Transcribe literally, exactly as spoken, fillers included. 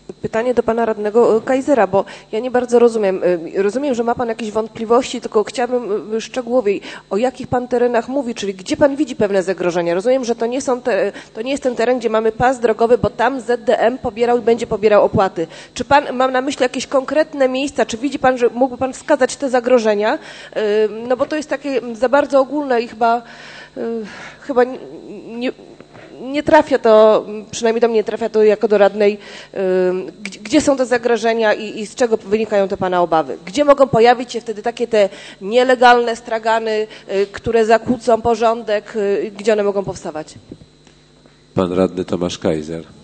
Pytanie do pana radnego Kajzera, bo ja nie bardzo rozumiem. Rozumiem, że ma pan jakieś wątpliwości, tylko chciałabym szczegółowiej, o jakich pan terenach mówi, czyli gdzie pan widzi pewne zagrożenia. Rozumiem, że to nie, są te, to nie jest ten teren, gdzie mamy pas drogowy, bo tam Z D M pobierał i będzie pobierał opłaty. Czy pan, mam na myśli jakieś konkretne miejsca, czy widzi pan, że mógłby pan wskazać te zagrożenia? No bo to jest takie za bardzo ogólne i chyba, chyba nie... Nie trafia to, przynajmniej do mnie nie trafia to jako do radnej, gdzie, gdzie są te zagrożenia i, i z czego wynikają te pana obawy? Gdzie mogą pojawić się wtedy takie te nielegalne stragany, które zakłócą porządek, gdzie one mogą powstawać? Pan radny Tomasz Kajzer.